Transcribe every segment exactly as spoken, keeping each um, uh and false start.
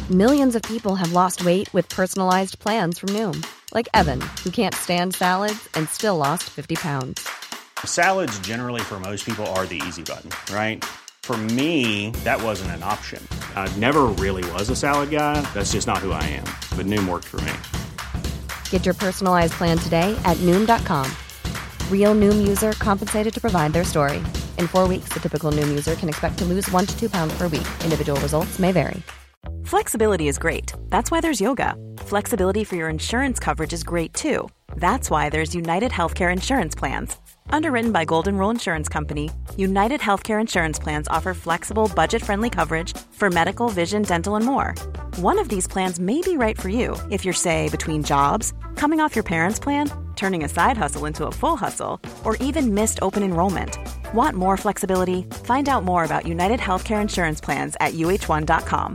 Millions of people have lost weight with personalized plans from Noom. Like Evan, who can't stand salads and still lost fifty pounds. Salads generally for most people are the easy button, right? For me, that wasn't an option. I never really was a salad guy. That's just not who I am. But Noom worked for me. Get your personalized plan today at Noom dot com. Real Noom user compensated to provide their story. In four weeks, the typical Noom user can expect to lose one to two pounds per week. Individual results may vary. Flexibility is great. That's why there's yoga. Flexibility for your insurance coverage is great too. That's why there's United Healthcare Insurance Plans. Underwritten by Golden Rule Insurance Company, United Healthcare Insurance Plans offer flexible, budget-friendly coverage for medical, vision, dental, and more. One of these plans may be right for you if you're, say, between jobs, coming off your parents' plan, turning a side hustle into a full hustle, or even missed open enrollment. Want more flexibility? Find out more about United Healthcare Insurance Plans at U H one dot com.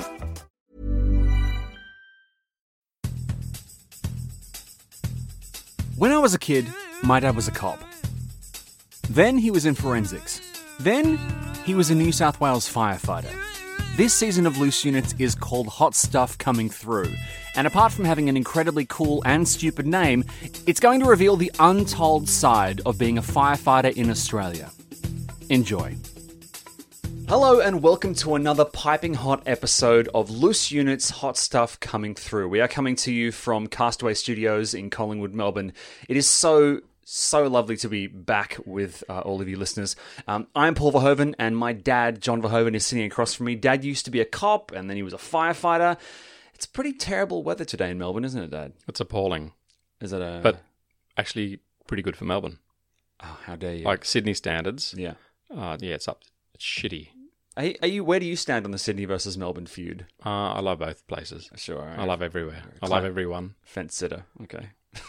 When I was a kid, my dad was a cop. Then he was in forensics. Then he was a New South Wales firefighter. This season of Loose Units is called Hot Stuff Coming Through, and apart from having an incredibly cool and stupid name, it's going to reveal the untold side of being a firefighter in Australia. Enjoy. Hello and welcome to another piping hot episode of Loose Units Hot Stuff Coming Through. We are coming to you from Castaway Studios in Collingwood, Melbourne. It is so, so lovely to be back with uh, all of you listeners. Um, I'm Paul Verhoeven and my dad, John Verhoeven, is sitting across from me. Dad used to be a cop and then he was a firefighter. It's pretty terrible weather today in Melbourne, isn't it, Dad? It's appalling. Is it a... But actually pretty good for Melbourne. Oh, how dare you. Like Sydney standards. Yeah. Uh, yeah, it's up. It's shitty. Are you, are you, where do you stand on the Sydney versus Melbourne feud? Uh, I love both places. Sure. Right. I love everywhere. I Cla- love everyone. Fence sitter. Okay.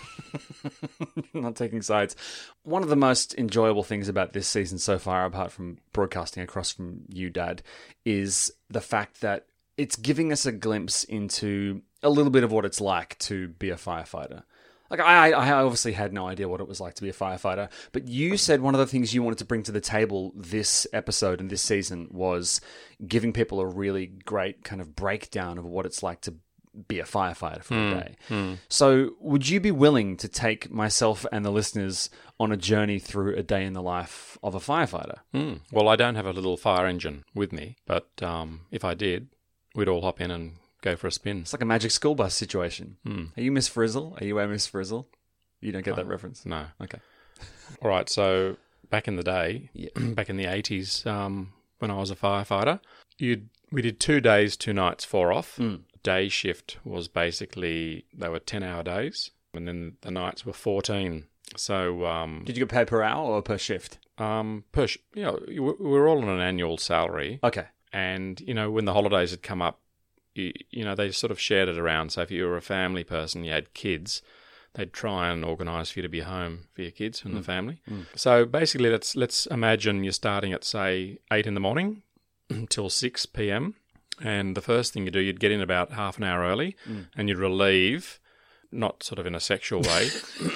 Not taking sides. One of the most enjoyable things about this season so far, apart from broadcasting across from you, Dad, is the fact that it's giving us a glimpse into a little bit of what it's like to be a firefighter. Like, I, I obviously had no idea what it was like to be a firefighter, but you said one of the things you wanted to bring to the table this episode and this season was giving people a really great kind of breakdown of what it's like to be a firefighter for mm, a day. Mm. So would you be willing to take myself and the listeners on a journey through a day in the life of a firefighter? Mm. Well, I don't have a little fire engine with me, but um, if I did, we'd all hop in and go for a spin. It's like a Magic School Bus situation. Mm. Are you Miss Frizzle? Are you a Miss Frizzle? You don't get oh, that reference? No. Okay. All right, so back in the day, yeah. back in the eighties, um, when I was a firefighter, you'd, we did two days, two nights, four off. Mm. Day shift was basically, they were ten-hour days, and then the nights were fourteen. So... Um, Did you get paid per hour or per shift? Um, per sh- you know, we were all on an annual salary. Okay. And, you know, when the holidays had come up, You, you know, they sort of shared it around. So if you were a family person, you had kids, they'd try and organise for you to be home for your kids and mm. the family. Mm. So basically, let's let's imagine you're starting at, say, eight in the morning until six p.m. And the first thing you do, you'd get in about half an hour early mm. and you'd relieve, not sort of in a sexual way.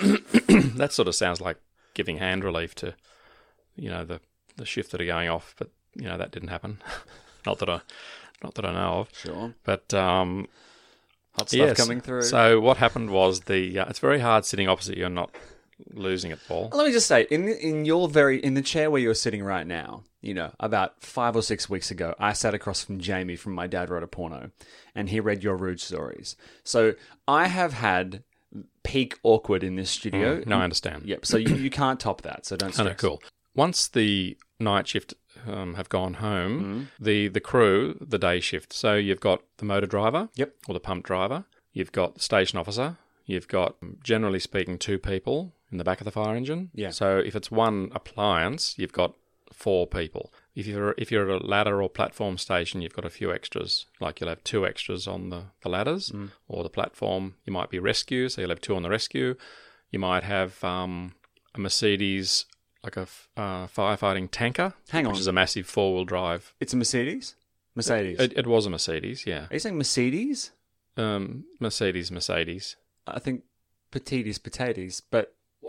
That sort of sounds like giving hand relief to, you know, the, the shift that are going off. But, you know, that didn't happen. Not that I... Not that I know of. Sure. But, um... Hot stuff yes. coming through. So what happened was the... Uh, it's very hard sitting opposite you and not losing it, Paul. Let me just say, in in your very... In the chair where you're sitting right now, you know, about five or six weeks ago, I sat across from Jamie from My Dad Wrote a Porno, and he read your rude stories. So I have had peak awkward in this studio. Mm, no, I understand. Yep. So you, you can't top that, so don't stress. Oh, no, cool. Once the night shift um, have gone home, mm. the, the crew, the day shift. So you've got the motor driver, yep, or the pump driver. You've got the station officer. You've got, generally speaking, two people in the back of the fire engine. Yeah. So if it's one appliance, you've got four people. If you're if you're at a ladder or platform station, you've got a few extras. Like you'll have two extras on the, the ladders mm. or the platform. You might be rescue, so you'll have two on the rescue. You might have um, a Mercedes, like a uh, firefighting tanker. Hang on. Which is a massive four-wheel drive. It's a Mercedes? Mercedes. It, it was a Mercedes, yeah. Are you saying Mercedes? Um, Mercedes, Mercedes. I think petite is potatoes, but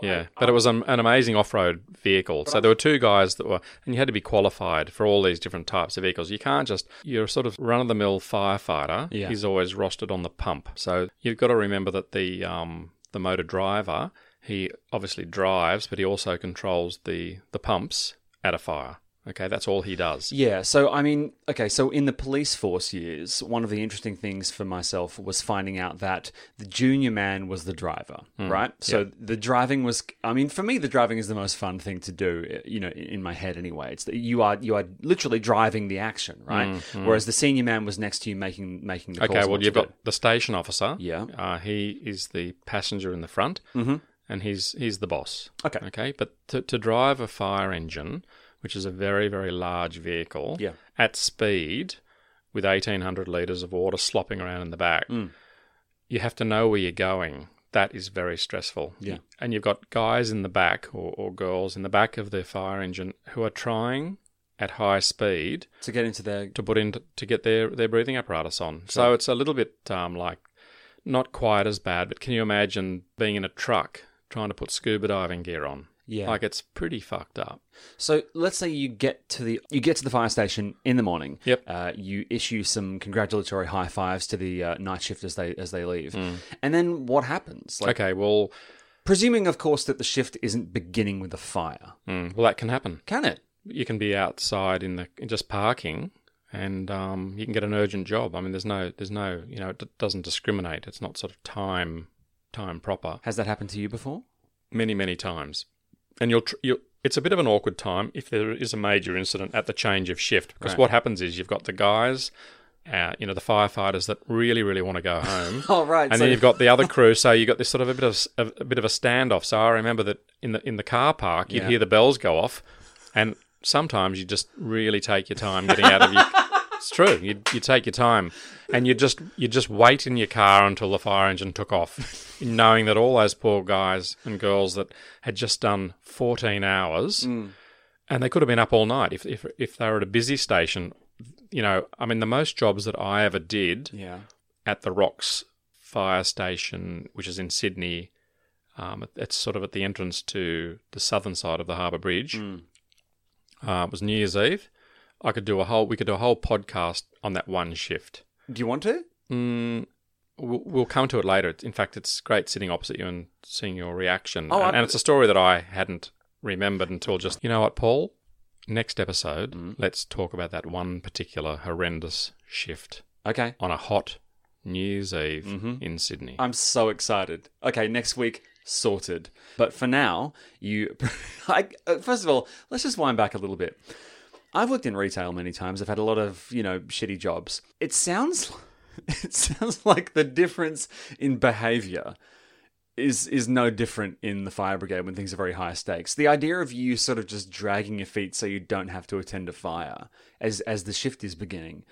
Yeah, but it was an, an amazing off-road vehicle. So there were two guys that were, and you had to be qualified for all these different types of vehicles. You can't just, you're a sort of run-of-the-mill firefighter. Yeah. He's always rostered on the pump. So you've got to remember that the um, the motor driver, he obviously drives, but he also controls the, the pumps at a fire. Okay, that's all he does. Yeah, so I mean, okay, so in the police force years, one of the interesting things for myself was finding out that the junior man was the driver, Mm, right? So yeah. the driving was, I mean, for me, the driving is the most fun thing to do, you know, in my head anyway. It's that you are you are literally driving the action, right? Mm, mm. Whereas the senior man was next to you making making the calls. Okay, on well, what you've to got do. the station officer. Yeah. Uh, he is the passenger in the front, Mhm. and he's he's the boss. Okay. Okay, but to, to drive a fire engine, which is a very, very large vehicle, Yeah. at speed, with eighteen hundred litres of water slopping around in the back, Mm. you have to know where you're going. That is very stressful. Yeah. And you've got guys in the back, or, or girls in the back of their fire engine, who are trying at high speed To get into their... to put in to get their, their breathing apparatus on. So it's a little bit um, like, not quite as bad, but can you imagine being in a truck trying to put scuba diving gear on? Yeah. Like, it's pretty fucked up. So let's say you get to the you get to the fire station in the morning. Yep. Uh, you issue some congratulatory high fives to the uh, night shift as they as they leave, Mm. and then what happens? Like, Okay, well, presuming, of course, that the shift isn't beginning with a fire. mm, well, that can happen. Can it? You can be outside in the just parking, and um, you can get an urgent job. I mean, there's no, there's no, you know, it d- doesn't discriminate. It's not sort of time, time proper. Has that happened to you before? Many, many times, and you'll, tr- you'll. It's a bit of an awkward time if there is a major incident at the change of shift, because Right. what happens is you've got the guys, uh, you know, the firefighters that really, really want to go home. Oh, right. And so then you've got the other crew, so you've got this sort of a bit of a, a bit of a standoff. So I remember that in the in the car park, you'd Yeah. hear the bells go off, and sometimes you just really take your time getting out of your. It's true. You you take your time, and you just you just wait in your car until the fire engine took off, knowing that all those poor guys and girls that had just done fourteen hours, Mm. and they could have been up all night if if if they were at a busy station. You know, I mean, the most jobs that I ever did yeah. at the Rocks Fire Station, which is in Sydney. Um, it's sort of at the entrance to the southern side of the Harbour Bridge. Mm. Uh, it was New Year's Eve. I could do a whole. We could do a whole podcast on that one shift. Do you want to? Mm, we'll, we'll come to it later. In fact, it's great sitting opposite you and seeing your reaction. Oh, and, I- and it's a story that I hadn't remembered until just. You know what, Paul? Next episode, Mm. let's talk about that one particular horrendous shift Okay. on a hot New Year's Eve Mhm. in Sydney. I'm so excited. Okay, next week, sorted. But for now, you... I, uh, first of all, let's just wind back a little bit. I've worked in retail many times. I've had a lot of, you know, shitty jobs. It sounds... It sounds like the difference in behaviour is is no different in the fire brigade when things are very high stakes. The idea of you sort of just dragging your feet so you don't have to attend a fire as as the shift is beginning.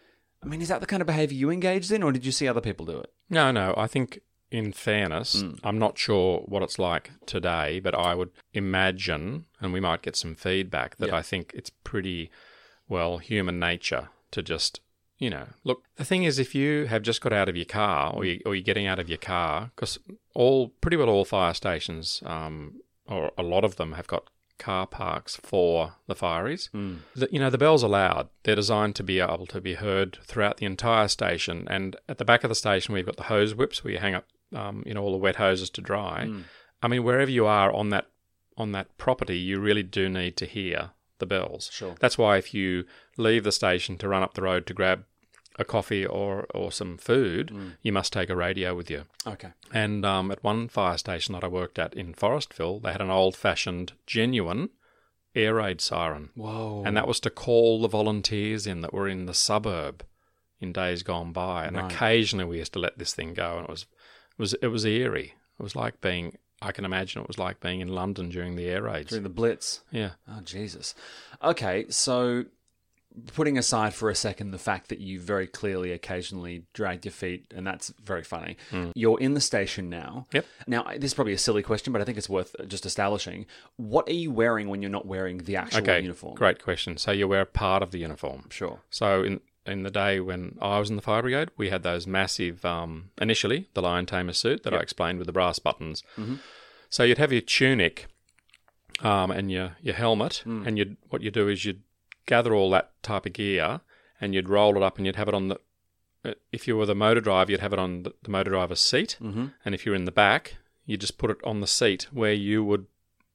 I mean, is that the kind of behaviour you engaged in, or did you see other people do it? No, no. I think, in fairness, Mm. I'm not sure what it's like today, but I would imagine, and we might get some feedback, that Yeah. I think it's pretty, well, human nature to just, you know, look, the thing is, if you have just got out of your car, or, you, or you're getting out of your car, because all, pretty well all fire stations, um, or a lot of them have got car parks for the fireys. Mm. The, you know, the bells are loud. They're designed to be able to be heard throughout the entire station. And at the back of the station, we've got the hose whips where you hang up, um, you know, all the wet hoses to dry. Mm. I mean, wherever you are on that on that property, you really do need to hear the bells. Sure. That's why if you leave the station to run up the road to grab a coffee or, or some food, Mm. you must take a radio with you. Okay. And um, at one fire station that I worked at in Forestville, they had an old-fashioned, genuine air raid siren. Whoa. And that was to call the volunteers in that were in the suburb in days gone by. And Right. occasionally we used to let this thing go, and it was it was it was eerie. It was like being, I can imagine it was like being in London during the air raids. During the Blitz. Yeah. Oh, Jesus. Okay, so putting aside for a second the fact that you very clearly occasionally dragged your feet, and that's very funny, Mm. you're in the station now. Yep. Now, this is probably a silly question, but I think it's worth just establishing. What are you wearing when you're not wearing the actual Okay, uniform? great question. So you wear part of the uniform. Sure. So in in the day when I was in the fire brigade, we had those massive, um, initially, the Lion Tamer suit that I Yep. explained with the brass buttons. Mhm. So you'd have your tunic um, and your, your helmet, mm. and you'd what you do is you'd gather all that type of gear and you'd roll it up and you'd have it on the, if you were the motor driver, you'd have it on the, the motor driver's seat, mm-hmm. and if you're in the back, you just put it on the seat where you would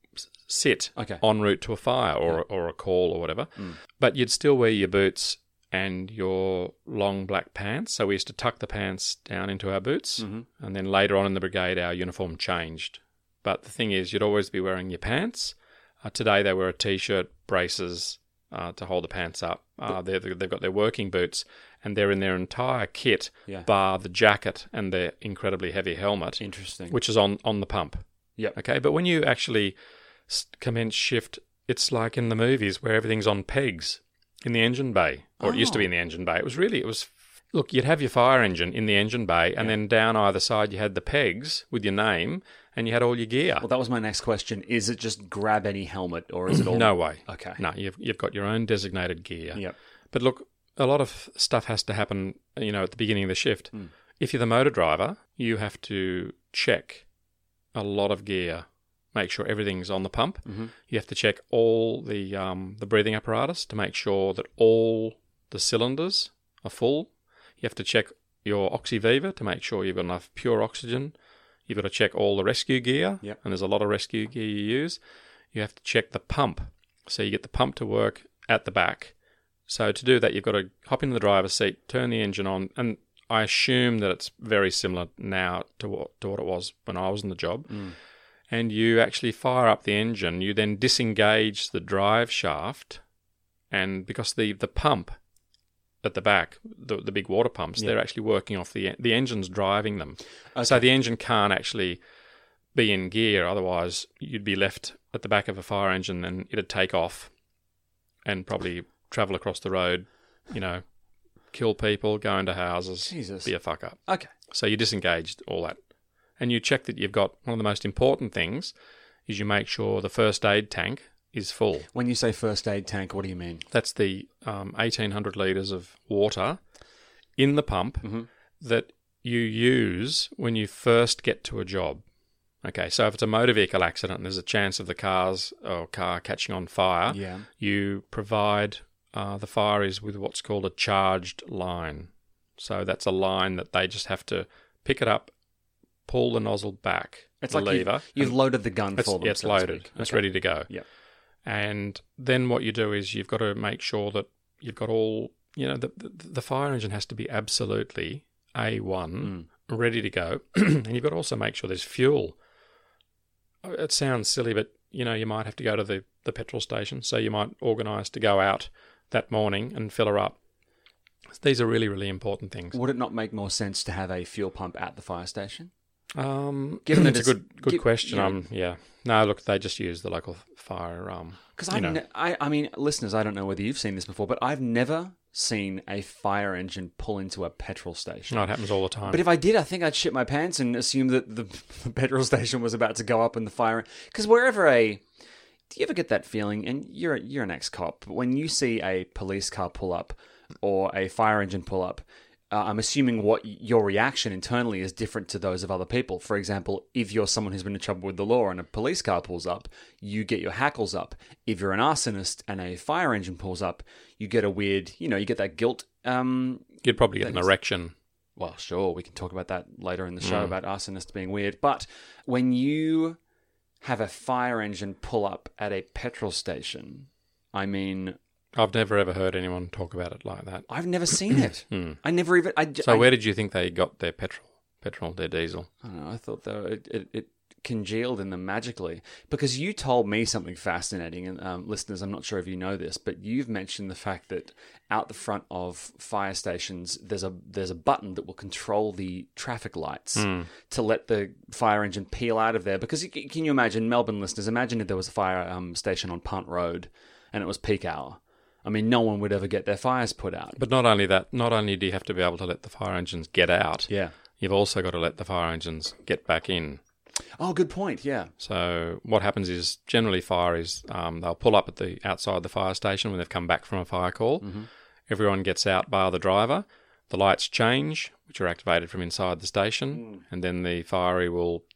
sit okay. en route to a fire or, yeah. or a call or whatever. Mm. But you'd still wear your boots and your long black pants. So we used to tuck the pants down into our boots, mm-hmm. and then later on in the brigade, our uniform changed. But the thing is, you'd always be wearing your pants. Uh, today they wear a T-shirt, braces uh, to hold the pants up. Uh, they've, they've got their working boots, and they're in their entire kit, yeah. bar the jacket and their incredibly heavy helmet. Interesting. Which is on, on the pump. Yep. Okay, but when you actually commence shift, it's like in the movies where everything's on pegs in the engine bay, or oh. it used to be in the engine bay. It was really, it was, look, you'd have your fire engine in the engine bay, and yeah. then down either side you had the pegs with your name, and you had all your gear. Well, that was my next question. Is it just grab any helmet, or is it all... No way. Okay. No, you've, you've got your own designated gear. Yep. But look, a lot of stuff has to happen, you know, at the beginning of the shift. Mm. If you're the motor driver, you have to check a lot of gear, make sure everything's on the pump. Mm-hmm. You have to check all the um, the breathing apparatus to make sure that all the cylinders are full. You have to check your Oxyviva to make sure you've got enough pure oxygen. You've got to check all the rescue gear, yep. and there's a lot of rescue gear you use. You have to check the pump. So you get the pump to work at the back. So to do that, you've got to hop into the driver's seat, turn the engine on, and I assume that it's very similar now to what, to what it was when I was in the job. Mm. And you actually fire up the engine. You then disengage the drive shaft, and because the, the pump at the back, the the big water pumps, yeah. they're actually working off the the engine's driving them. Okay. So the engine can't actually be in gear. Otherwise, you'd be left at the back of a fire engine, and it'd take off and probably travel across the road, you know, kill people, go into houses, Jesus. Be a fuck up. Okay. So you disengaged all that. And you check that you've got, one of the most important things is you make sure the first aid tank is full. When you say first aid tank, what do you mean? That's the um, eighteen hundred litres of water in the pump mm-hmm. that you use when you first get to a job. Okay, so if it's a motor vehicle accident and there's a chance of the cars or car catching on fire, yeah. you provide uh, the fireys with what's called a charged line. So that's a line that they just have to pick it up, pull the nozzle back, it's the like lever. You've, you've loaded the gun it's, for them. It's so loaded. Okay. It's ready to go. Yep. And then what you do is you've got to make sure that you've got all, you know, the the, the fire engine has to be absolutely A one, mm. ready to go. And you've got to also make sure there's fuel. It sounds silly, but, you know, you might have to go to the, the petrol station. So you might organise to go out that morning and fill her up. These are really, really important things. Would it not make more sense to have a fuel pump at the fire station? Um, Given that it's, it's a good good give, question. You know, um, yeah. No, look, they just use the local fire. Um, because I, ne- I, I mean, listeners, I don't know whether you've seen this before, but I've never seen a fire engine pull into a petrol station. No, it happens all the time. But if I did, I think I'd shit my pants and assume that the, the petrol station was about to go up and the fire. Because wherever a, do you ever get that feeling? And you're you're an ex-cop. When you see a police car pull up or a fire engine pull up, Uh, I'm assuming what your reaction internally is different to those of other people. For example, if you're someone who's been in trouble with the law and a police car pulls up, you get your hackles up. If you're an arsonist and a fire engine pulls up, you get a weird, you know, you get that guilt. Um, You'd probably get an erection. Well, sure, we can talk about that later in the show Mm. about arsonists being weird. But when you have a fire engine pull up at a petrol station, I mean... I've never ever heard anyone talk about it like that. I've never seen it. Hmm. I never even... I, so I, where did you think they got their petrol, petrol, their diesel? I don't know. I thought though it, it, it congealed in them magically. Because you told me something fascinating, and um, listeners, I'm not sure if you know this, but you've mentioned the fact that out the front of fire stations, there's a there's a button that will control the traffic lights Mm. to let the fire engine peel out of there. Because you, can you imagine, Melbourne listeners, imagine if there was a fire um, station on Punt Road and it was peak hour. I mean, no one would ever get their fires put out. But not only that, not only do you have to be able to let the fire engines get out, Yeah. you've also got to let the fire engines get back in. Oh, good point, yeah. So what happens is generally fire is um, they'll pull up at the outside the fire station when they've come back from a fire call. Mm-hmm. Everyone gets out bar the driver. The lights change, which are activated from inside the station, Mm. and then the firey will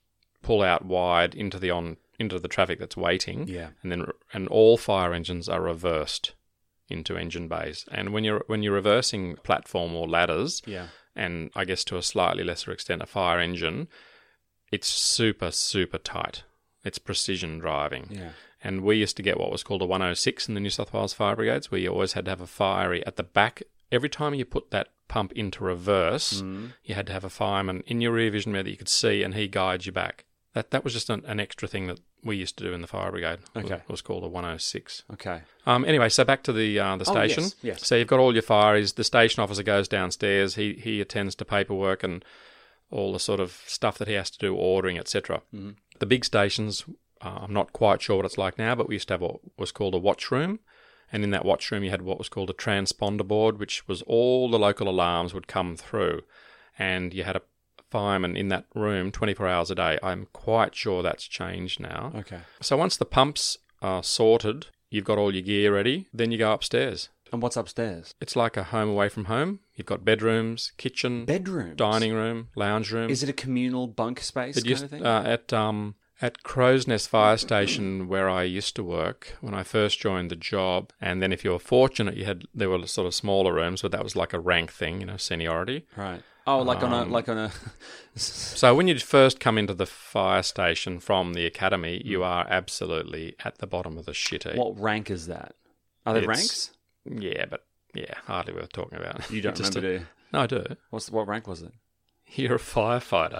pull out wide into the on into the traffic that's waiting. Yeah. And then and all fire engines are reversed into engine bays. And when you're when you're reversing platform or ladders, Yeah. and I guess to a slightly lesser extent a fire engine, it's super super tight. It's precision driving. Yeah. And we used to get what was called a one oh six in the New South Wales Fire Brigades, where you always had to have a fiery at the back. Every time you put that pump into reverse, Mm. you had to have a fireman in your rear vision mirror that you could see, and he guides you back. That that was just an, an extra thing that we used to do in the fire brigade. Okay. It was called a one oh six. Okay. Um, anyway, so back to the uh, the Oh, station. yes, yes. So you've got all your fireys. The station officer goes downstairs. He he attends to paperwork and all the sort of stuff that he has to do, ordering, et cetera. Mm-hmm. The big stations, uh, I'm not quite sure what it's like now, but we used to have what was called a watch room. And in that watch room, you had what was called a transponder board, which was all the local alarms would come through. And you had a fireman in that room twenty-four hours a day. I'm quite sure that's changed now. Okay. So once the pumps are sorted, you've got all your gear ready, then you go upstairs. And what's upstairs? It's like a home away from home. You've got bedrooms, kitchen, Bedrooms? dining room, lounge room. Is it a communal bunk space It kind used, of thing? uh, at um at Crow's Nest Fire Station, where I used to work when I first joined the job, and then if you were fortunate, you had there were sort of smaller rooms, but that was like a rank thing, you know, seniority. Right. Oh, like on a Um, like on a. So when you first come into the fire station from the academy, you are absolutely at the bottom of the shitty. What rank is that? Are there It's- ranks? Yeah, but yeah, hardly worth talking about. You don't Just remember, a- do you? No, I do. What's what rank was it? You're a firefighter.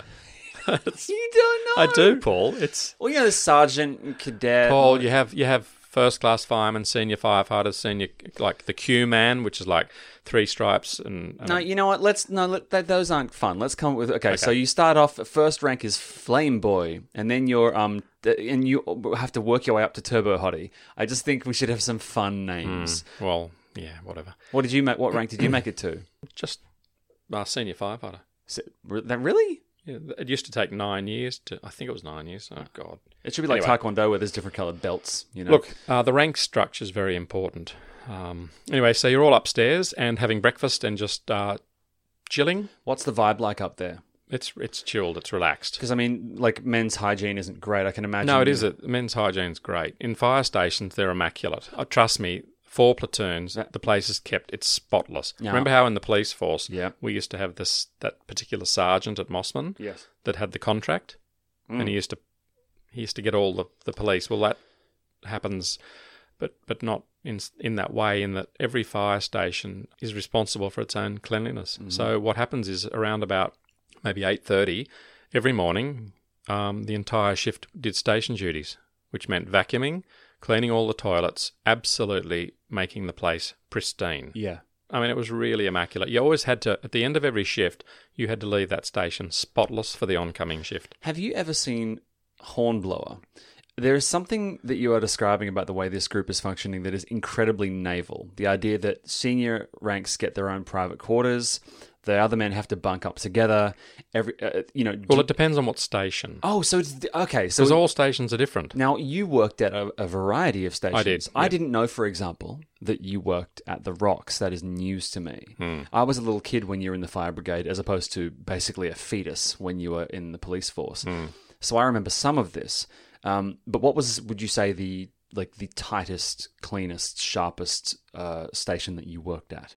You don't know. I do, Paul. It's Well, you know, the sergeant and cadet. Paul. You have you have first class firemen, senior firefighters, senior like the Q man, which is like three stripes and, and No, a- you know what? Let's no. Let, that, those aren't fun. Let's come up with. Okay, so Okay. you start off. First rank is flame boy, and then you're um, th- and you have to work your way up to turbo hottie. I just think we should have some fun names. well, yeah, whatever. What did you make? What rank did you make it to? Just uh, senior firefighter. Is it, re- that really? Yeah, it used to take nine years to. I think it was nine years. Oh God. It should be like Anyway. Taekwondo, where there's different coloured belts. You know. Look, uh, the rank structure is very important. Um, anyway, so you're all upstairs and having breakfast and just uh, chilling. what's the vibe like up there? It's it's chilled. It's relaxed. Because I mean, like men's hygiene isn't great. I can imagine. No, it is. A, men's hygiene's great. In fire stations, they're immaculate. Uh, trust me, four platoons, the place is kept. It's spotless. Yeah. Remember how in the police force, Yeah. we used to have this that particular sergeant at Mossman Yes. that had the contract, and he used to he used to get all the, the police. Well, that happens, but but not in in that way. In that every fire station is responsible for its own cleanliness. So what happens is around about maybe eight thirty every morning, um, the entire shift did station duties, which meant vacuuming, cleaning all the toilets, absolutely making the place pristine. Yeah. I mean, it was really immaculate. You always had to, at the end of every shift, you had to leave that station spotless for the oncoming shift. Have you ever seen Hornblower? There is something that you are describing about the way this group is functioning that is incredibly naval. The idea that senior ranks get their own private quarters, the other men have to bunk up together. Every, uh, you know. Well, do- it depends on what station. oh, so it's okay. So Because all stations are different. now you worked at a, a variety of stations. I did, I yeah. didn't know, for example, that you worked at the Rocks. That is news to me. Hmm. I was a little kid when you were in the fire brigade, as opposed to basically a fetus when you were in the police force. Hmm. So I remember some of this. Um, but what was, would you say, the like the tightest, cleanest, sharpest uh, station that you worked at?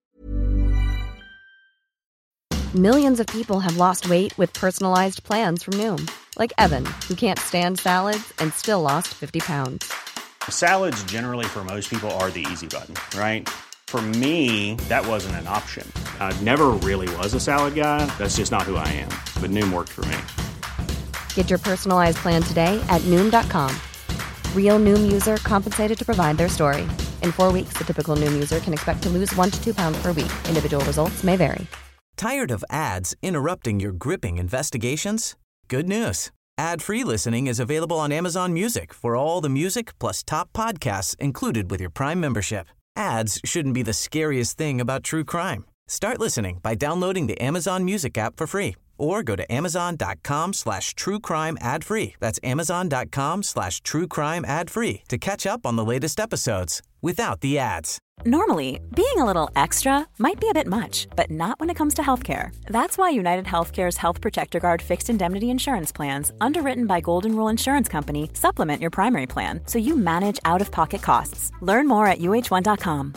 Millions of people have lost weight with personalized plans from Noom, like Evan, who can't stand salads and still lost fifty pounds. Salads generally for most people are the easy button, right? For me, that wasn't an option. I never really was a salad guy. That's just not who I am. But Noom worked for me. Get your personalized plan today at Noom dot com. Real Noom user compensated to provide their story. In four weeks, the typical Noom user can expect to lose one to two pounds per week. Individual results may vary. Tired of ads interrupting your gripping investigations? Good news. Ad-free listening is available on Amazon Music for all the music plus top podcasts included with your Prime membership. Ads shouldn't be the scariest thing about true crime. Start listening by downloading the Amazon Music app for free or go to amazon.com slash true crime ad free. That's amazon.com slash true crime ad free to catch up on the latest episodes without the ads. Normally, being a little extra might be a bit much, but not when it comes to healthcare. That's why United Healthcare's Health Protector Guard fixed indemnity insurance plans, underwritten by Golden Rule Insurance Company, supplement your primary plan so you manage out-of-pocket costs. Learn more at U H one dot com.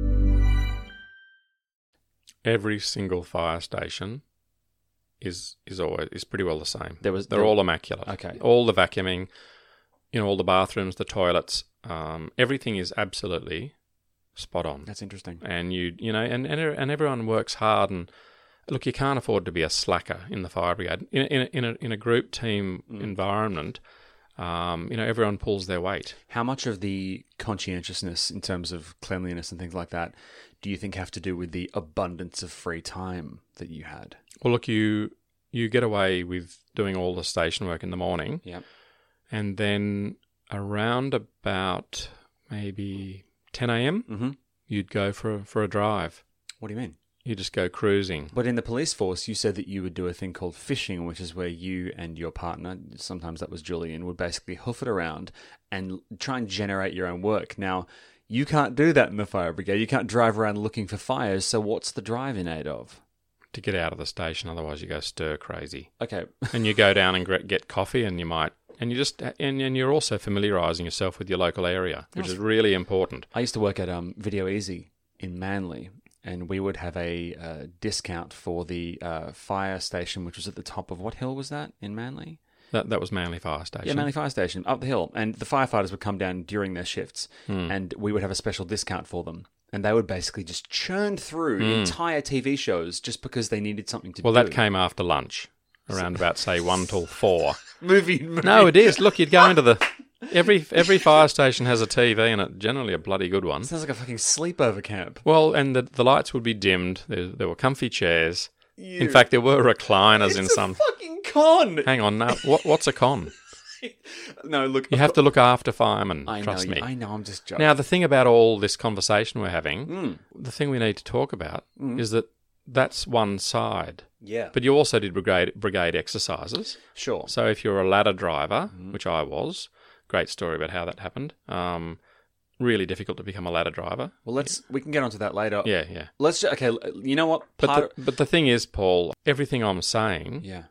Every single fire station is is always is pretty well the same. There was- They're there- all immaculate. Okay. All the vacuuming, you know, all the bathrooms, the toilets, um, everything is absolutely spot on. That's interesting. And you you know, and, and and everyone works hard. And look, you can't afford to be a slacker in the fire brigade. In in a, in a, in a group team Mm. environment, um, you know, everyone pulls their weight. How much of the conscientiousness in terms of cleanliness and things like that do you think have to do with the abundance of free time that you had? Well, look, you you get away with doing all the station work in the morning, Yeah. and then around about maybe ten a.m. Mm-hmm. you'd go for a, for a drive. What do you mean? You just go cruising. But in the police force, you said that you would do a thing called fishing, which is where you and your partner, sometimes that was Julian, would basically hoof it around and try and generate your own work. Now, you can't do that in the fire brigade. You can't drive around looking for fires. So what's the drive in aid of? To get out of the station, otherwise you go stir crazy. Okay. And you go down and gre- get coffee, and you might, and you just, and, and you're also familiarising yourself with your local area, which is really important. I used to work at um, Video Easy in Manly, and we would have a uh, discount for the uh, fire station, which was at the top of, what hill was that in Manly? That that was Manly Fire Station. Yeah, Manly Fire Station, up the hill. And the firefighters would come down during their shifts, Hmm. and we would have a special discount for them. And they would basically just churn through Hmm. entire T V shows just because they needed something to Well, do. that came after lunch, around about say one till four. movie, movie. No, it is. Look, you'd go into the every every fire station has a T V in it, generally a bloody good one. Sounds like a fucking sleepover camp. Well, and the the lights would be dimmed. There, there were comfy chairs. You- In fact, there were recliners it's in a some. fucking con. Hang on, now what what's a con? No, look, You have to look after firemen. I trust know, me. I know. I'm just joking. Now, the thing about all this conversation we're having, Mm. the thing we need to talk about is that that's one side. Yeah, But you also did brigade brigade exercises. sure. So if you're a ladder driver, Mm-hmm. which I was, great story about how that happened. Um, really difficult to become a ladder driver. Well, let's we can get onto that later. Yeah, yeah. Let's ju- okay. You know what? But Part the, but the thing is, Paul, everything I'm saying yeah.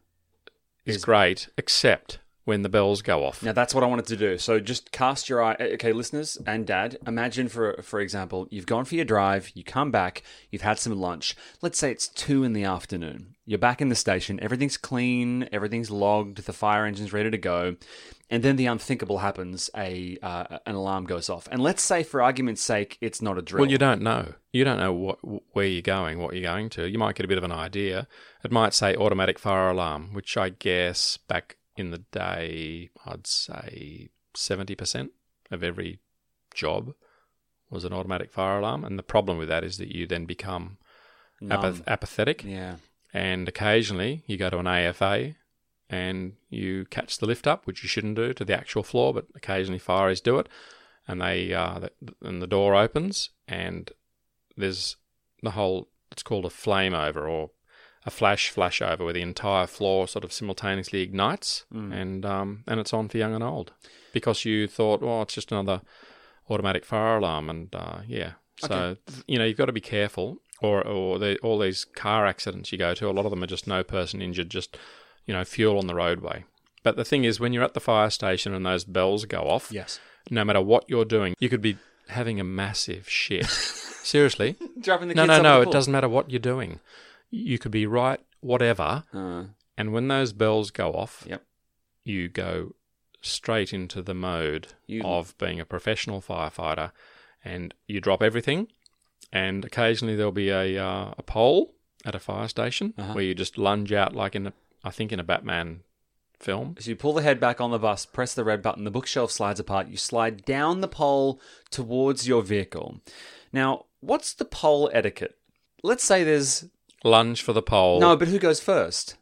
is is- great, except when the bells go off. Now that's what I wanted to do. So just cast your eye. Okay, listeners and Dad, imagine for for example, you've gone for your drive, you come back, you've had some lunch. Let's say it's two in the afternoon. You're back in the station. Everything's clean. Everything's logged. The fire engine's ready to go. And then the unthinkable happens. A uh, an alarm goes off. And let's say, for argument's sake, it's not a drill. Well, you don't know. You don't know what where you're going, what you're going to. You might get a bit of an idea. It might say automatic fire alarm, which I guess back in the day, I'd say seventy percent of every job was an automatic fire alarm. And the problem with that is that you then become Numb. apath- apathetic. Yeah. And occasionally you go to an A F A and you catch the lift up, which you shouldn't do, to the actual floor, but occasionally fireys do it. And they uh, the, and the door opens and there's the whole, it's called a flame over or a flash flash over, where the entire floor sort of simultaneously ignites, Mm. and um, and it's on for young and old, because you thought, well, it's just another automatic fire alarm, and uh, yeah. So Okay. you know, you've got to be careful, or or the, all these car accidents you go to, a lot of them are just no person injured, just you know, fuel on the roadway. But the thing is, when you're at the fire station and those bells go off, Yes. no matter what you're doing, you could be having a massive shit. Seriously. Dropping the No, kids no, off at no. the It pool. doesn't matter what you're doing. You could be right, whatever. Uh, And when those bells go off, Yep. you go straight into the mode You- of being a professional firefighter, and you drop everything. And occasionally there'll be a uh, a pole at a fire station Uh-huh. where you just lunge out, like in a, I think in a Batman film. So you pull the head back on the bus, press the red button, the bookshelf slides apart, you slide down the pole towards your vehicle. Now, what's the pole etiquette? Let's say there's... Lunge for the pole. No, but who goes first?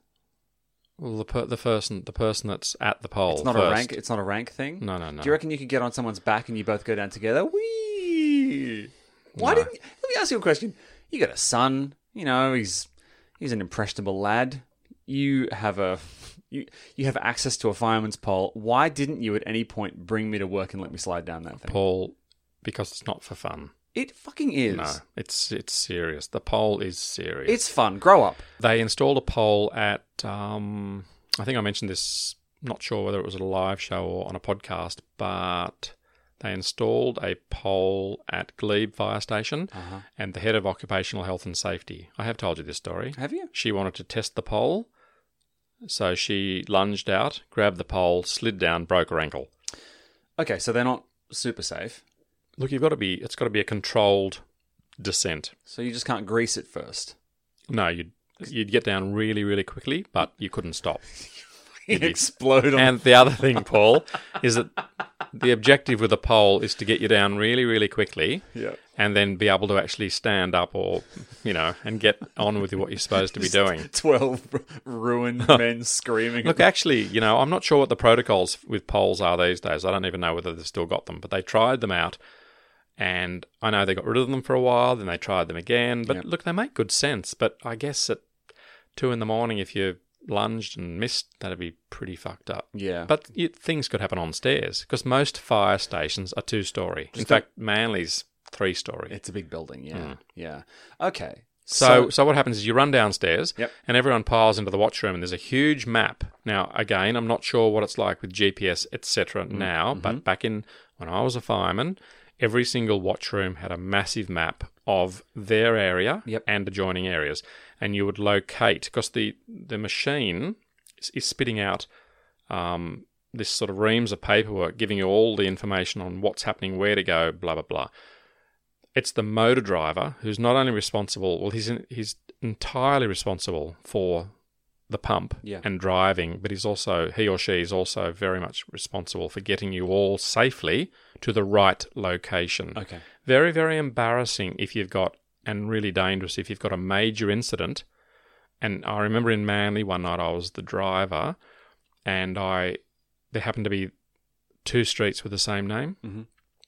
Well, the per- the person the person that's at the pole. It's not first. a rank. It's not a rank thing. No, no, no. Do you reckon you could get on someone's back and you both go down together? Whee! Why No. didn't? You, let me ask you a question. You got a son. You know he's he's an impressionable lad. You have a you you have access to a fireman's pole. Why didn't you at any point bring me to work and let me slide down that thing? Paul, because it's not for fun. It fucking is. No, it's it's serious. The pole is serious. It's fun. Grow up. They installed a pole at, um, I think I mentioned this, not sure whether it was at a live show or on a podcast, but they installed a pole at Glebe Fire Station, Uh-huh. and the head of Occupational Health and Safety, I have told you this story. Have you? She wanted to test the pole, so she lunged out, grabbed the pole, slid down, broke her ankle. Okay, so they're not super safe. Look, you've got to be, it's got to be a controlled descent. So you just can't grease it first. No, you'd, you'd get down really, really quickly, but you couldn't stop. You'd explode on And the other thing, Paul, is that the objective with a pole is to get you down really, really quickly, Yeah. and then be able to actually stand up or, you know, and get on with what you're supposed to be doing. twelve ruined men screaming. Look, actually, you know, I'm not sure what the protocols with poles are these days. I don't even know whether they've still got them, but they tried them out, and I know they got rid of them for a while, then they tried them again. But Yep. look, they make good sense. But I guess at two in the morning, if you lunged and missed, that'd be pretty fucked up. Yeah. But you, things could happen on stairs, because most fire stations are two-storey. In Just fact, Manly's three-storey. It's a big building, yeah. Mm. Yeah. Okay. So, so what happens is you run downstairs, Yep. and everyone piles into the watch room, and there's a huge map. Now, again, I'm not sure what it's like with G P S, et cetera now, but back in when I was a fireman, every single watch room had a massive map of their area Yep. and adjoining areas, and you would locate, because the, the machine is, is spitting out um, this sort of reams of paperwork, giving you all the information on what's happening, where to go, blah, blah, blah. It's the motor driver who's not only responsible, well, he's in, he's entirely responsible for the pump Yeah. and driving, but he's also, he or she is also very much responsible for getting you all safely to the right location. Okay. Very, very embarrassing if you've got, and really dangerous if you've got a major incident. And I remember in Manly one night I was the driver, and I there happened to be two streets with the same name, Mhm.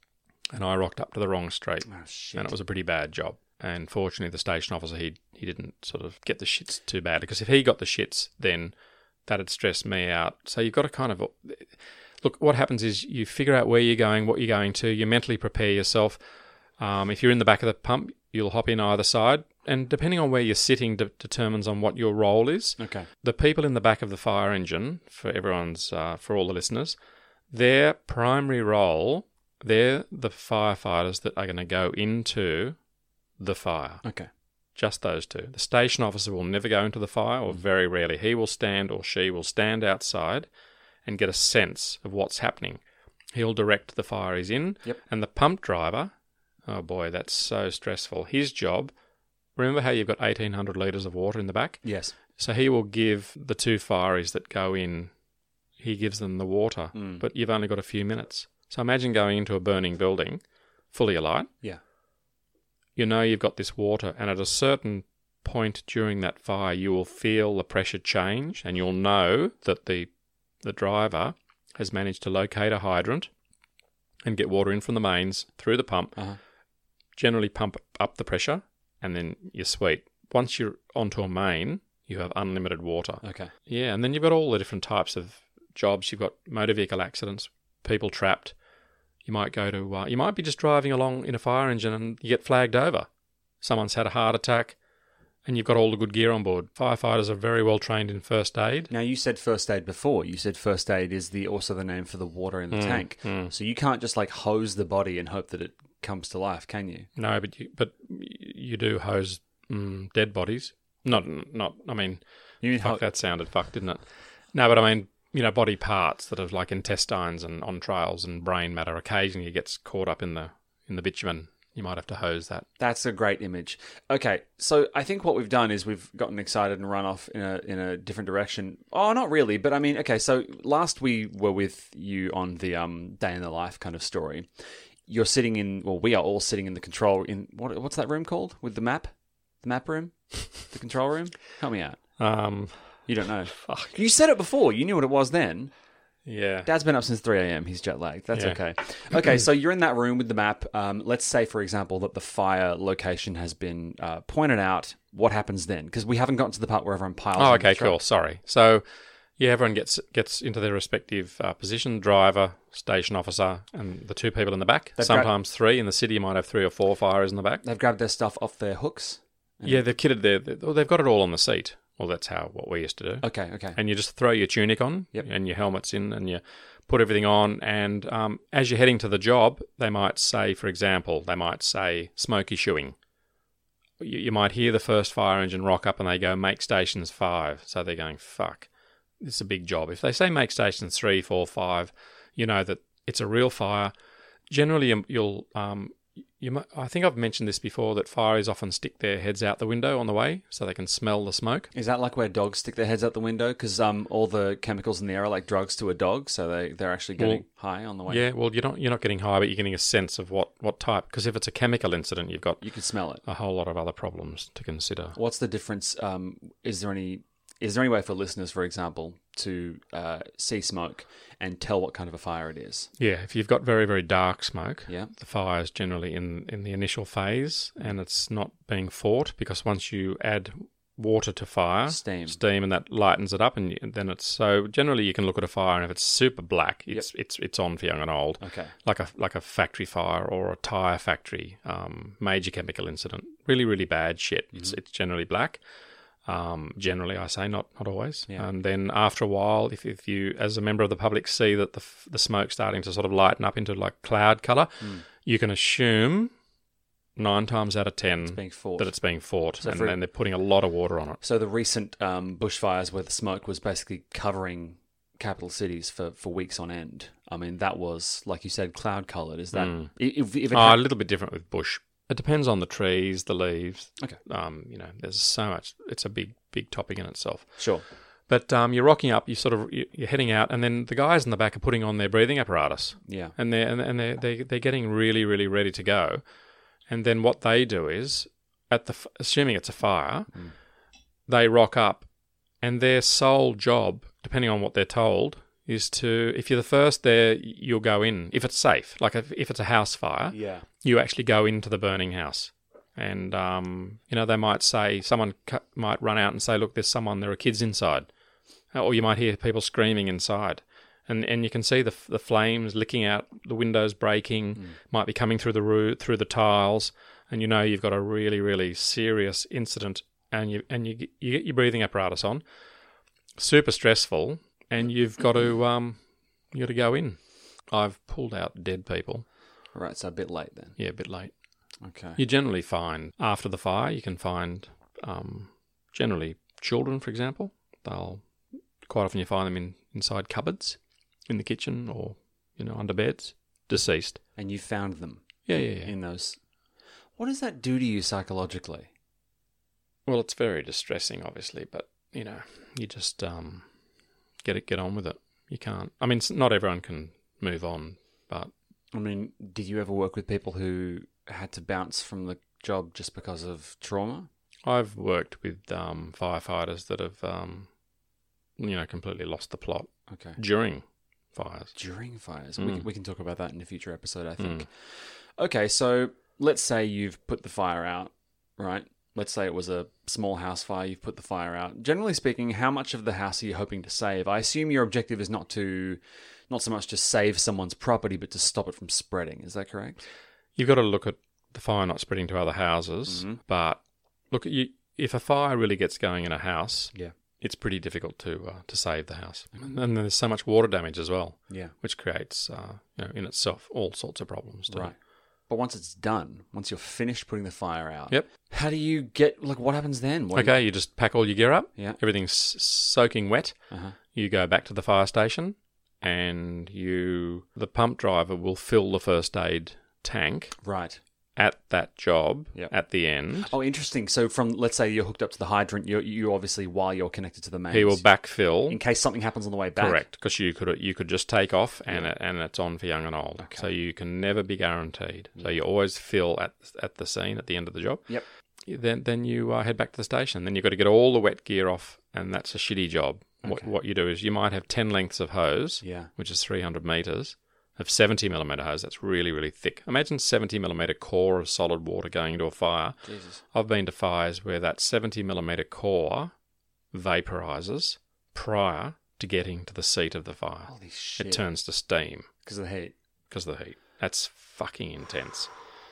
and I rocked up to the wrong street, Oh, shit. and it was a pretty bad job. And fortunately, the station officer, he he didn't sort of get the shits too bad, because if he got the shits, then that'd stress me out. So you've got to kind of look. What happens is you figure out where you're going, what you're going to. You mentally prepare yourself. Um, if you're in the back of the pump, you'll hop in either side, and depending on where you're sitting, de- determines on what your role is. Okay. The people in the back of the fire engine, for everyone's, uh, for all the listeners, their primary role, they're the firefighters that are going to go into the fire. Okay. Just those two. The station officer will never go into the fire, or very rarely. He will stand, or she will stand outside and get a sense of what's happening. He'll direct the fire he's in. Yep. And the pump driver, oh boy, that's so stressful. His job, remember how you've got eighteen hundred litres of water in the back? Yes. So he will give the two fireys that go in, he gives them the water, Mm. but you've only got a few minutes. So imagine going into a burning building, fully alight. Yeah. You know you've got this water, and at a certain point during that fire, you will feel the pressure change, and you'll know that the the driver has managed to locate a hydrant and get water in from the mains through the pump, Uh-huh. generally pump up the pressure, and then you're sweet. Once you're onto a main, you have unlimited water. Okay. Yeah, and then you've got all the different types of jobs. You've got motor vehicle accidents, people trapped. You might go to, uh, you might be just driving along in a fire engine and you get flagged over. Someone's had a heart attack, and you've got all the good gear on board. Firefighters are very well trained in first aid. Now, you said first aid before. You said first aid is the also the name for the water in the Mm, tank. mm. So you can't just like hose the body and hope that it comes to life, can you? No, but you, but you do hose mm, dead bodies. Not, not. I mean, You mean fuck, ho- that sounded fucked, didn't it? No, but I mean, you know, body parts that are like intestines and entrails and brain matter occasionally gets caught up in the in the bitumen. You might have to hose that. That's a great image. Okay, so I think what we've done is we've gotten excited and run off in a in a different direction. Oh, not really, but I mean, okay. So last we were with you on the um, day in the life kind of story. You're sitting in, well, we are all sitting in the control in what what's that room called with the map, the map room, the control room. Help me out. Um, You don't know. fuck. You said it before. You knew what it was then. Yeah. Dad's been up since three a.m. He's jet lagged. That's Yeah. okay. Okay, so you're in that room with the map. Um, let's say, for example, that the fire location has been uh, pointed out. What happens then? Because we haven't gotten to the part where everyone piles. Oh, into the okay, truck. cool. Sorry. So Yeah, everyone gets gets into their respective uh, position, driver, station officer, and the two people in the back. They've Sometimes gra- three. In the city, you might have three or four firers in the back. They've grabbed their stuff off their hooks? Yeah, they've kitted their... They, well, they've got it all on the seat. Well, that's how what we used to do. Okay, okay. And you just throw your tunic on yep. and your helmets in and you put everything on. And um, as you're heading to the job, they might say, for example, they might say smoky shoeing. You, you might hear the first fire engine rock up and they go, make stations five. So they're going, fuck. It's a big job. If they say make stations three, four, five, you know that it's a real fire. Generally, you'll, um, you. Might, I think I've mentioned this before that fireys often stick their heads out the window on the way so they can smell the smoke. Is that like where dogs stick their heads out the window? Because um, all the chemicals in the air are like drugs to a dog, so they they're actually getting well, high on the way. Yeah, well, you're not you're not getting high, but you're getting a sense of what, what type. Because if it's a chemical incident, you've got you can smell it. A whole lot of other problems to consider. What's the difference? Um, is there any? Is there any way for listeners, for example, to uh, see smoke and tell what kind of a fire it is? Yeah, if you've got very, very dark smoke, yeah. the fire is generally in, in the initial phase and it's not being fought because once you add water to fire, steam, steam and that lightens it up and, you, and then it's... So generally you can look at a fire and if it's super black, it's yep. it's it's on for young and old. Okay. Like a, like a factory fire or a tyre factory, um, major chemical incident. Really, really bad shit. Mm-hmm. It's, it's generally black. Um, generally, I say, not not always. Yeah. And then after a while, if, if you, as a member of the public, see that the the smoke starting to sort of lighten up into like cloud colour, mm. you can assume nine times out of ten it's being fought. that it's being fought, so and for, then they're putting a lot of water on it. So the recent um, bushfires where the smoke was basically covering capital cities for, for weeks on end, I mean, that was, like you said, cloud coloured. Is that... Mm. If, if it oh, had- a little bit different with bush. It depends on the trees, the leaves. Okay. Um, you know, there's so much. It's a big, big topic in itself. Sure. But um, you're rocking up. You sort of you're heading out, and then the guys in the back are putting on their breathing apparatus. Yeah. And they're and they're they they're getting really, really ready to go. And then what they do is, at the assuming it's a fire, mm. they rock up, and their sole job, depending on what they're told, is to, if you're the first there, you'll go in. If it's safe, like if, if it's a house fire, yeah. you actually go into the burning house. And, um, you know, they might say, someone cu- might run out and say, look, there's someone, there are kids inside. Or you might hear people screaming inside. And and you can see the the flames licking out, the windows breaking, mm. might be coming through the roof, through the tiles. And you know you've got a really, really serious incident. And you and you, you get your breathing apparatus on. Super stressful. And you've got to um, you got to go in. I've pulled out dead people. Right, so a bit late then. Yeah, a bit late. Okay. You generally find after the fire, you can find um, generally children, for example. They'll quite often you find them in inside cupboards, in the kitchen, or you know under beds, deceased. And you found them. Yeah, yeah, yeah. In those. What does that do to you psychologically? Well, it's very distressing, obviously, but you know, you just. Um, Get it, get on with it. You can't. I mean, not everyone can move on, but I mean, did you ever work with people who had to bounce from the job just because of trauma? I've worked with um, firefighters that have, um, you know, completely lost the plot. Okay. During fires. During fires. Mm. We can, we can talk about that in a future episode, I think. Mm. Okay, so let's say you've put the fire out, right? Let's say it was a small house fire, you've put the fire out. Generally speaking, how much of the house are you hoping to save? I assume your objective is not to, not so much to save someone's property, but to stop it from spreading. Is that correct? You've got to look at the fire not spreading to other houses, mm-hmm. but look, you, if a fire really gets going in a house, yeah, it's pretty difficult to uh, to save the house. Mm-hmm. And there's so much water damage as well, yeah, which creates, uh, you know, in itself, all sorts of problems too. Right. But once it's done, once you're finished putting the fire out, yep. How do you get, like, what happens then? What okay, you... you just pack all your gear up. Yeah. Everything's soaking wet. Uh-huh. You go back to the fire station and you, the pump driver will fill the first aid tank. Right. At that job, yep. at the end. Oh, interesting. So from, let's say you're hooked up to the hydrant, you you obviously, while you're connected to the mains, he will backfill. In case something happens on the way back. Correct, because you could you could just take off and yeah. it, and it's on for young and old. Okay. So you can never be guaranteed. Yeah. So you always fill at at the scene at the end of the job. Yep. Then then you uh, head back to the station. Then you've got to get all the wet gear off, and that's a shitty job. Okay. What what you do is you might have ten lengths of hose, yeah. which is three hundred metres. Of seventy millimetre hose, that's really, really thick. Imagine seventy millimetre core of solid water going into a fire. Jesus. I've been to fires where that seventy millimetre core vaporises prior to getting to the seat of the fire. Holy shit. It turns to steam. Because of the heat. Because of the heat. That's fucking intense.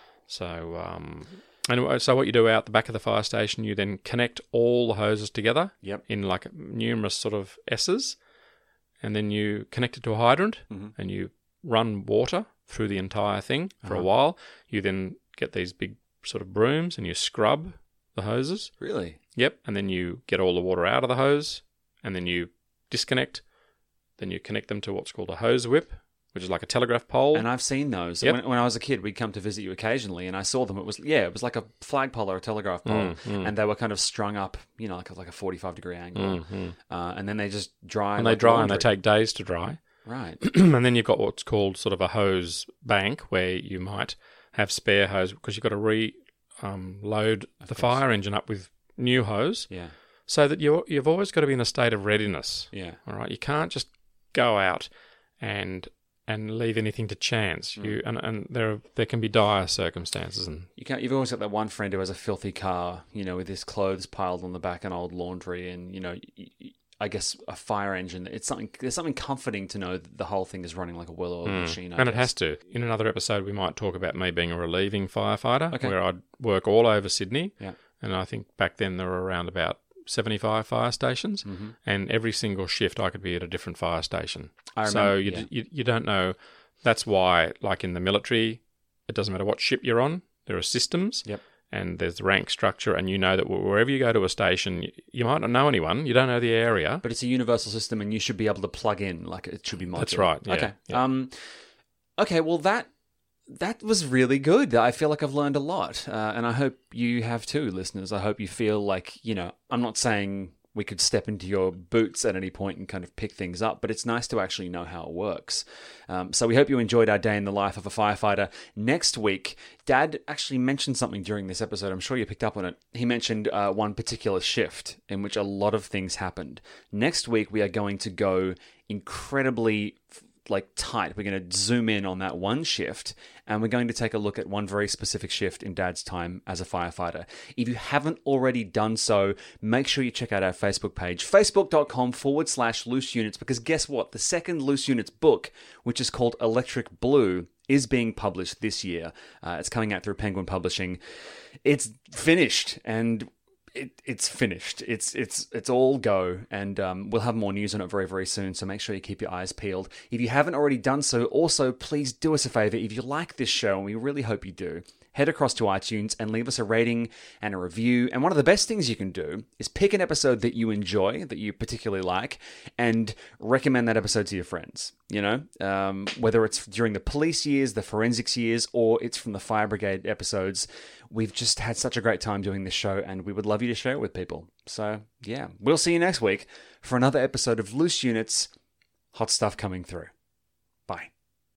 So, um, and so what you do out the back of the fire station, you then connect all the hoses together Yep. in like numerous sort of S's, and then you connect it to a hydrant, Mhm. and you run water through the entire thing for Uh-huh. a while. You then get these big sort of brooms and you scrub the hoses. Really? Yep. And then you get all the water out of the hose, and then you disconnect. Then you connect them to what's called a hose whip, which is like a telegraph pole. And I've seen those. Yep. When, when I was a kid, we'd come to visit you occasionally, and I saw them. It was yeah, it was like a flagpole or a telegraph pole, Mm, mm. and they were kind of strung up, you know, like a, like a forty-five degree angle, Mm, mm. uh, and then they just dry. And like they dry laundry. and they take days to dry. right. And then you've got what's called sort of a hose bank where you might have spare hose because you've got to re um, load the course. fire engine up with new hose Yeah, so that you're, you've always got to be in a state of readiness. yeah, All right, you can't just go out and and leave anything to chance. Mm. You and, and there there can be dire circumstances, and you can't. You've always got that one friend who has a filthy car, you know, with his clothes piled on the back and old laundry, and you know, y- y- I guess a fire engine. It's something. There's something comforting to know that the whole thing is running like a well-oiled machine. I Hmm. and it guess. has to. In another episode, we might talk about me being a relieving firefighter, Okay. where I'd work all over Sydney. Yeah. And I think back then there were around about seventy-five fire stations, Mm-hmm. and every single shift I could be at a different fire station. I so remember, you, yeah. you you don't know. That's why, like in the military, it doesn't matter what ship you're on. There are systems. Yep. And there's rank structure, and you know that wherever you go to a station, you, you might not know anyone. You don't know the area. But it's a universal system, and you should be able to plug in. Like it should be modular. That's right, yeah, okay. yeah. Um. Okay. Well, that that was really good. I feel like I've learned a lot, uh, and I hope you have too, listeners. I hope you feel like you know. I'm not saying we could step into your boots at any point and kind of pick things up, but it's nice to actually know how it works. Um, so we hope you enjoyed our day in the life of a firefighter. Next week, Dad actually mentioned something during this episode. I'm sure you picked up on it. He mentioned uh, one particular shift in which a lot of things happened. Next week, we are going to go incredibly like tight. We're going to zoom in on that one shift, and we're going to take a look at one very specific shift in Dad's time as a firefighter. If you haven't already done so, make sure you check out our Facebook page, facebook.com forward slash loose units, because guess what? The second Loose Units book, which is called Electric Blue, is being published this year. Uh, it's coming out through Penguin Publishing. It's finished, and It, it's finished. It's it's it's all go, and um, we'll have more news on it very, very soon, so make sure you keep your eyes peeled. If you haven't already done so, also, please do us a favor. If you like this show, and we really hope you do, head across to iTunes and leave us a rating and a review. And one of the best things you can do is pick an episode that you enjoy, that you particularly like, and recommend that episode to your friends. You know, um, whether it's during the police years, the forensics years, or it's from the fire brigade episodes. We've just had such a great time doing this show, and we would love you to share it with people. So, yeah, we'll see you next week for another episode of Loose Units. Hot stuff coming through. Bye.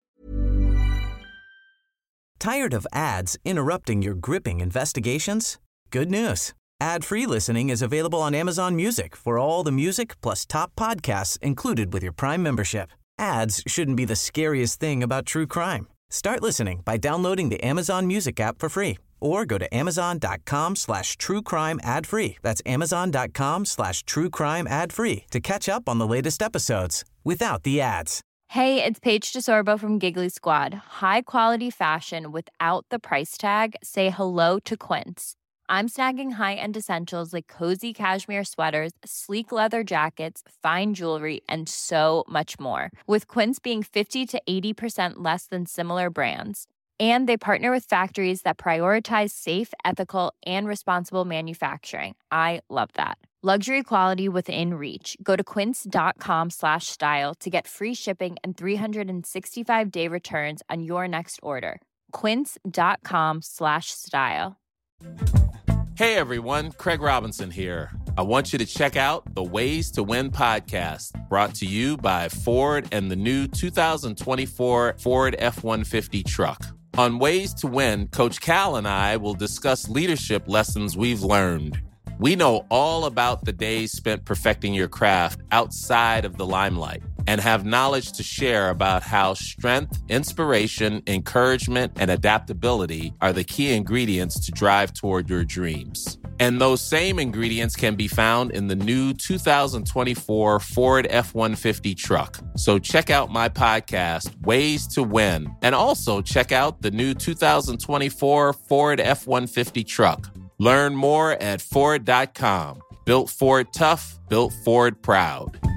Tired of ads interrupting your gripping investigations? Good news. Ad-free listening is available on Amazon Music for all the music plus top podcasts included with your Prime membership. Ads shouldn't be the scariest thing about true crime. Start listening by downloading the Amazon Music app for free or go to amazon.com slash true crime ad free. That's amazon.com slash true crime ad free to catch up on the latest episodes without the ads. Hey, it's Paige DeSorbo from Giggly Squad. High quality fashion without the price tag. Say hello to Quince. I'm snagging high-end essentials like cozy cashmere sweaters, sleek leather jackets, fine jewelry, and so much more. With Quince being fifty to eighty percent less than similar brands. And they partner with factories that prioritize safe, ethical, and responsible manufacturing. I love that. Luxury quality within reach. Go to quince.com slash style to get free shipping and three sixty-five day returns on your next order. Quince.com slash style. Hey everyone, Craig Robinson here. I want you to check out the Ways to Win podcast, brought to you by Ford and the new two thousand twenty-four Ford F one fifty truck. On Ways to Win, Coach Cal and I will discuss leadership lessons we've learned. We know all about the days spent perfecting your craft outside of the limelight and have knowledge to share about how strength, inspiration, encouragement, and adaptability are the key ingredients to drive toward your dreams. And those same ingredients can be found in the new two thousand twenty-four Ford F one fifty truck. So check out my podcast, Ways to Win, and also check out the new two thousand twenty-four Ford F one fifty truck. Learn more at Ford dot com. Built Ford tough, built Ford proud.